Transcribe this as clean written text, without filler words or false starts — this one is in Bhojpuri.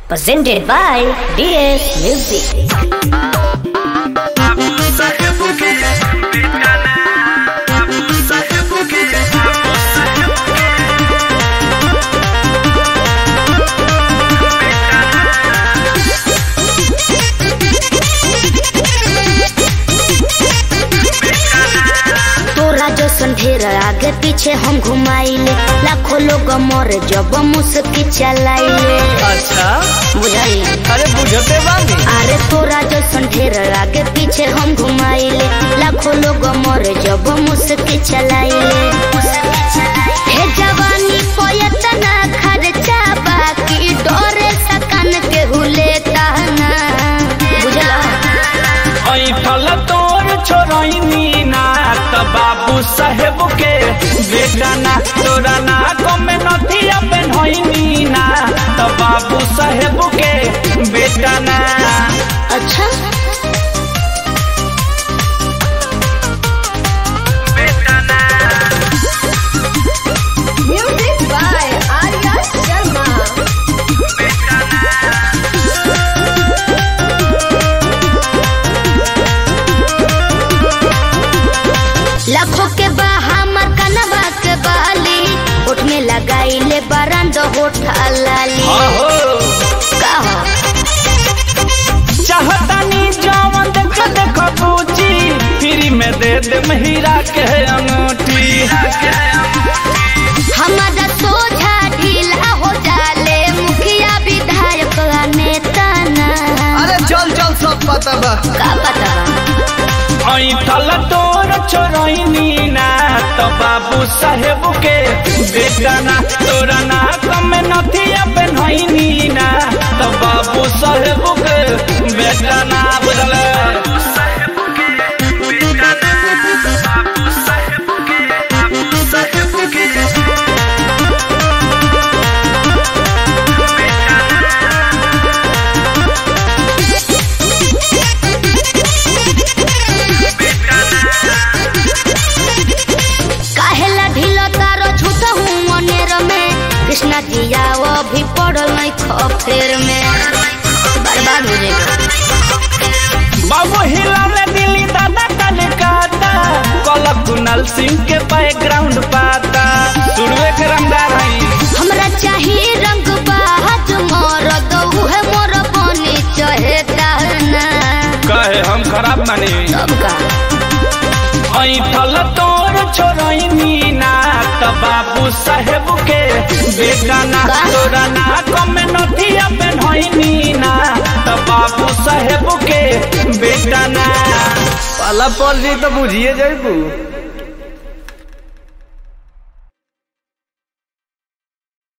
presented by DS Music. ढेर आगे पीछे हम घुमाइले, लाखों लोग मर जब मुस्की चलाइले। अच्छा बुझाई? अरे बुझते बानी। अरे तोरा जैसन ढेर आगे पीछे हम घुमाइले, लाखों लोग मर जब मुस्की चलाइले। हे जवानी पोयतना खर्चा बाकी डोरे सकन के हुलेता ना। बुझला? ऐठल तोर छोरैनी ना त बाबू साहेब के बेटा ना, तोरा ना कमे नथिया पेन्हैनी ना त बाबू साहेब के बेटा ना। अच्छा बेटा ना। Music by Arya Sharma. बेटा ना। लाखों के हमर कनवा के बाली, होठ में लगाइले बरंद होठ लाली। कहा चाहतानी जवन देख देख पूछी, फ्री में दे दे हीरा के अंगूठी। हमारा सोझा ढीला हो जाले, मुखिया विधायक नेता ना। अरे चल चल सब पता बा। का पता बा? ऐठल तोर छोरैनी ना तो बाबू साहेब के बेटा ना, तोरा ना कमे नथिया पेन्हैनी ना तो बाबू साहेब के बेटा ना। बुझल? कृष्णा जिया वो भी पड़ल नहीं खफेर में, बर्बाद हो जाएगा। बाबू हिला में दिल्ली दादा कलकत्ता, कलक कुनाल सिंह के बैकग्राउंड पाता, सुरवे के रंगदार हई। हमरा चाहिए रंग बाज मरद, उहे मोर बनी चहेता ना। कहे हम खराब मानी। सबका ऐठल तोर छोरैनी ना त बाबू साहेब के बेटा ना, तोरा ना कमे नथिया पेन्हैनी ना त बाबू साहेब के बेटा ना। पाला पड़ जी तो बुझिए जाइबू।